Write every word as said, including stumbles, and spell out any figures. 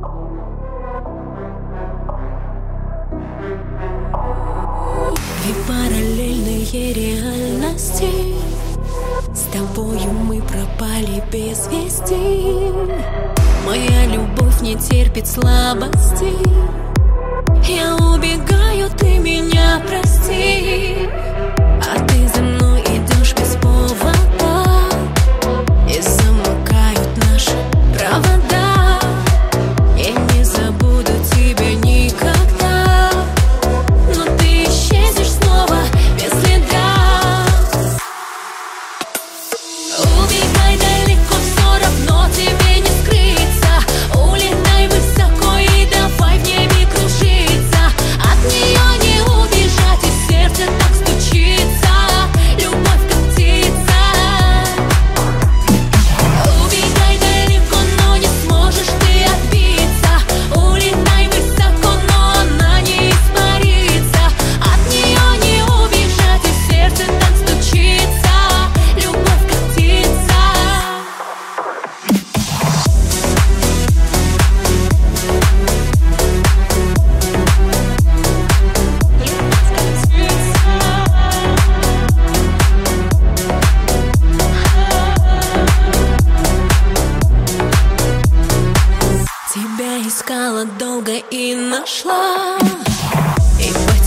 Две параллельные реальности, с тобою мы пропали без вести. Моя любовь не терпит слабости. Я убегаю, ты меня прости. А ты за мной идешь без повода, и замыкают наши провода. Я не забуду тебя никогда, но ты исчезнешь снова без следа. Убегай далеко, все равно тебе не скрыться. Улетай высоко и давай в небе кружиться. От нее не убежать, и сердце так стучится. Любовь как птица. Убегай далеко, но не сможешь ты отбиться. Улетай высоко, но она не испарится. От нее не убежать, и сердце так стучится. Любовь как птица. Тебя искала долго и нашла, и